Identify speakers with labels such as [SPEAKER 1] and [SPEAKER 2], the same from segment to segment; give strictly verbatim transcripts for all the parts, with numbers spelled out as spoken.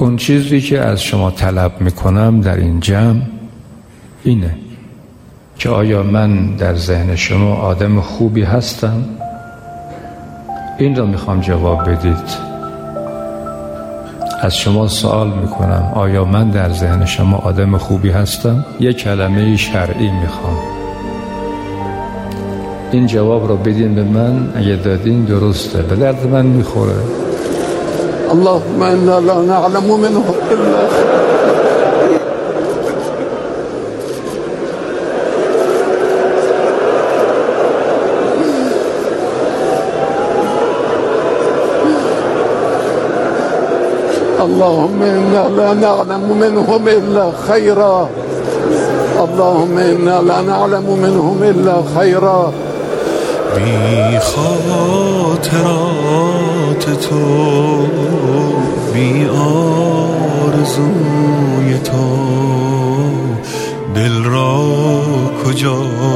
[SPEAKER 1] اون چیزی که از شما طلب میکنم در این جمع اینه که آیا من در ذهن شما آدم خوبی هستم؟ این رو میخوام جواب بدید. از شما سوال میکنم آیا من در ذهن شما آدم خوبی هستم؟ یک کلمه شرعی میخوام. این جواب رو بدین به من. اگه دادین درسته، به درد من میخوره.
[SPEAKER 2] اللهم انا لا نعلم منه الا اللهم انا لا نعلم منهم الا خيرا اللهم انا لا نعلم منهم الا خيرا.
[SPEAKER 3] بی خاطرات تو، بی آرزوی تو، دل را کجا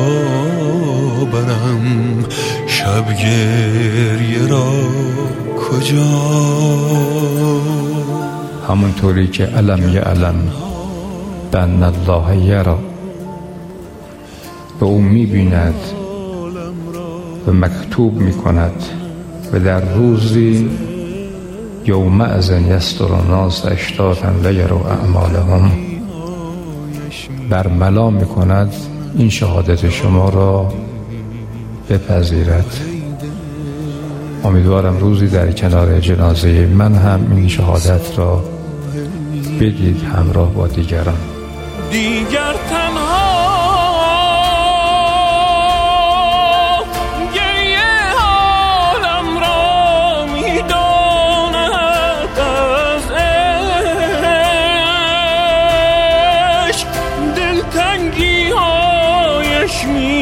[SPEAKER 3] برم، شب گریه را کجا.
[SPEAKER 1] همونطوری که علم یعلم بأن الله یرا، به او میبیند و مکتوب میکند و در روزی یومئذ یصدر الناس اشتاتا لیروا اعمالهم برملا میکند این شهادت شما را بپذیرد. امیدوارم روزی در کنار جنازه من هم این شهادت را بدید همراه با دیگران.
[SPEAKER 3] دیگر تنها گریه حالم را میداند، از عشق دلتنگی هایش می